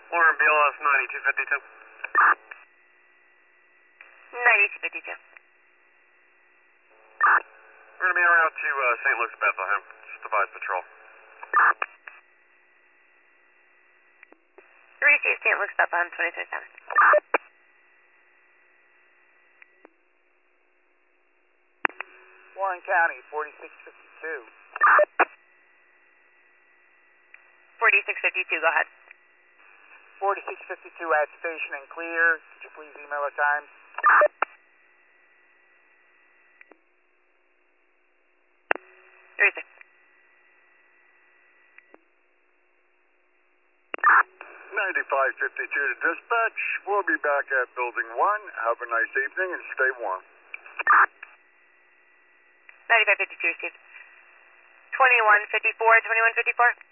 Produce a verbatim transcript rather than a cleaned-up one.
Lauren B L S ninety-two fifty-two. ninety-two fifty-two. We're going to be en route to uh, Saint Luke's, Bethlehem. Just device patrol. Receive Saint Luke's, Bethlehem, twenty twenty-seven. Warren County, forty-six fifty-two. forty-six fifty-two, go ahead. forty-six fifty-two at station and clear. Could you please email our times? Receive. ninety-five fifty-two to dispatch. We'll be back at building one. Have a nice evening and stay warm. ninety-five fifty-two, received. twenty-one fifty-four, twenty-one fifty-four.